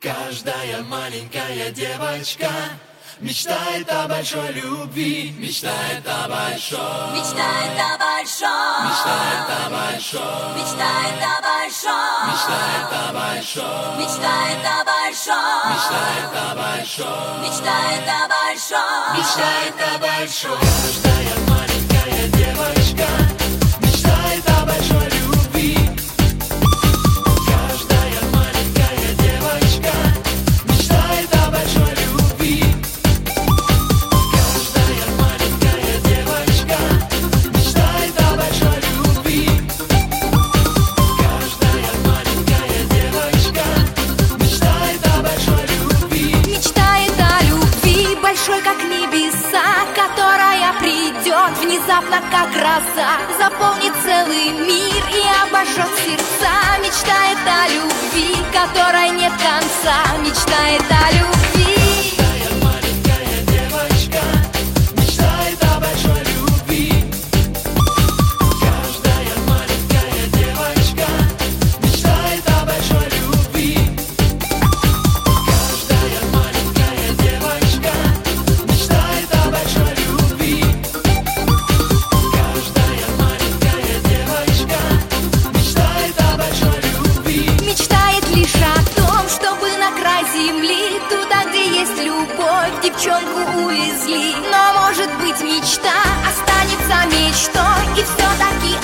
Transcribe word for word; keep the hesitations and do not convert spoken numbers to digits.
Каждая маленькая девочка мечтает о большой любви, мечтает о большом, мечтает о большом, мечтает о большом, мечтает о большом, мечтает о большом, мечтает о большом, мечтает о большом, мечтает о большом, мечтает о большом. Каждая маленькая девочка мечтает о большой любви. Каждая маленькая девочка мечтает о большой любви. Каждая маленькая девочка мечтает о большой любви. Каждая маленькая девочка мечтает о большой любви. мечтает о любви большой, как небеса, которая придет внезапно, как гроза, заполнит целый мир и обожжет сердца. Мечтает о любви, которой нет конца, мечтает о любви. Каждая маленькая девочка мечтает о большой любви. Каждая маленькая девочка мечтает о большой любви. Каждая маленькая девочка мечтает о большой любви. Каждая маленькая девочка мечтает о большой любви. Мечтает лишь о том, чтобы на край земли, туда, где есть любовь, девчонку увезли. Но может быть мечта останется мечтой, и все-таки